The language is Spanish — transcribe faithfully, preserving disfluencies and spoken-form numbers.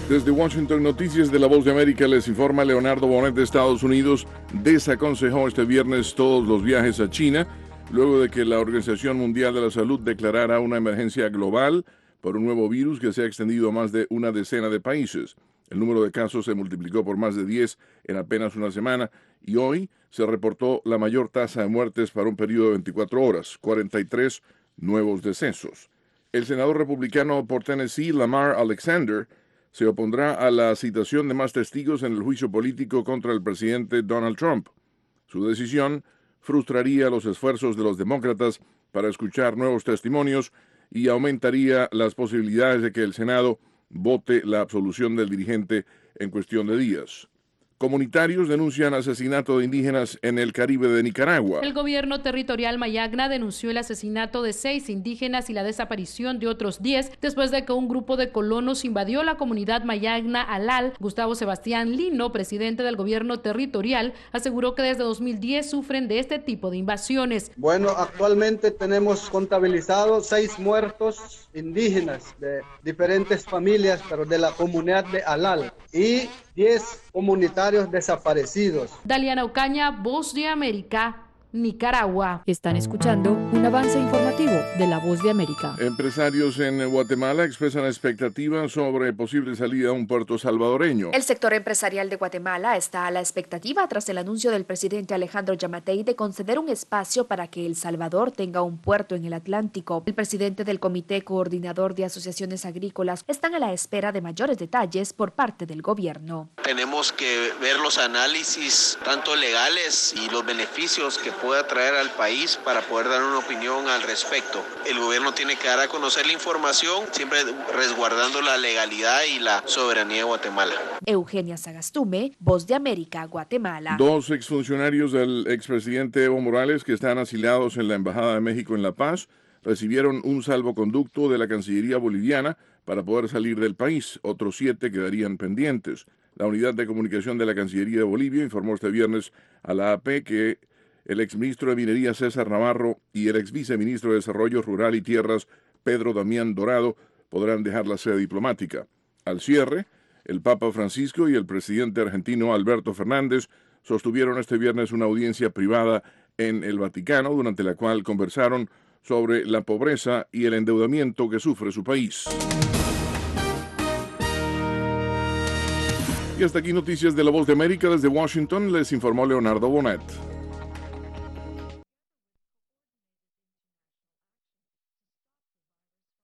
Desde Washington, Noticias de la Voz de América, les informa Leonardo Bonet de Estados Unidos. Desaconsejó este viernes todos los viajes a China, luego de que la Organización Mundial de la Salud declarara una emergencia global por un nuevo virus que se ha extendido a más de una decena de países. El número de casos se multiplicó por más de diez en apenas una semana y hoy se reportó la mayor tasa de muertes para un periodo de veinticuatro horas, cuarenta y tres nuevos decesos. El senador republicano por Tennessee, Lamar Alexander, se opondrá a la citación de más testigos en el juicio político contra el presidente Donald Trump. Su decisión frustraría los esfuerzos de los demócratas para escuchar nuevos testimonios y aumentaría las posibilidades de que el Senado vote la absolución del dirigente en cuestión de días. Comunitarios denuncian asesinato de indígenas en el Caribe de Nicaragua. El gobierno territorial Mayagna denunció el asesinato de seis indígenas y la desaparición de otros diez después de que un grupo de colonos invadió la comunidad Mayagna Alal. Gustavo Sebastián Lino, presidente del gobierno territorial, aseguró que desde dos mil diez sufren de este tipo de invasiones. Bueno, actualmente tenemos contabilizados seis muertos indígenas de diferentes familias, pero de la comunidad de Alal, y diez comunitarios desaparecidos. Daliana Ocaña, Voz de América, Nicaragua. Están escuchando un avance informativo de La Voz de América. Empresarios en Guatemala expresan expectativas sobre posible salida a un puerto salvadoreño. El sector empresarial de Guatemala está a la expectativa tras el anuncio del presidente Alejandro Yamatei de conceder un espacio para que El Salvador tenga un puerto en el Atlántico. El presidente del Comité Coordinador de Asociaciones Agrícolas están a la espera de mayores detalles por parte del gobierno. Tenemos que ver los análisis tanto legales y los beneficios que pueda traer al país para poder dar una opinión al respecto. El gobierno tiene que dar a conocer la información, siempre resguardando la legalidad y la soberanía de Guatemala. Eugenia Sagastume, Voz de América, Guatemala. Dos exfuncionarios del expresidente Evo Morales que están asilados en la Embajada de México en La Paz recibieron un salvoconducto de la Cancillería boliviana para poder salir del país. Otros siete quedarían pendientes. La Unidad de Comunicación de la Cancillería de Bolivia informó este viernes a la A P que el exministro de Minería César Navarro y el exviceministro de Desarrollo Rural y Tierras Pedro Damián Dorado podrán dejar la sede diplomática. Al cierre, el Papa Francisco y el presidente argentino Alberto Fernández sostuvieron este viernes una audiencia privada en el Vaticano, durante la cual conversaron sobre la pobreza y el endeudamiento que sufre su país. Y hasta aquí Noticias de la Voz de América. Desde Washington les informó Leonardo Bonet.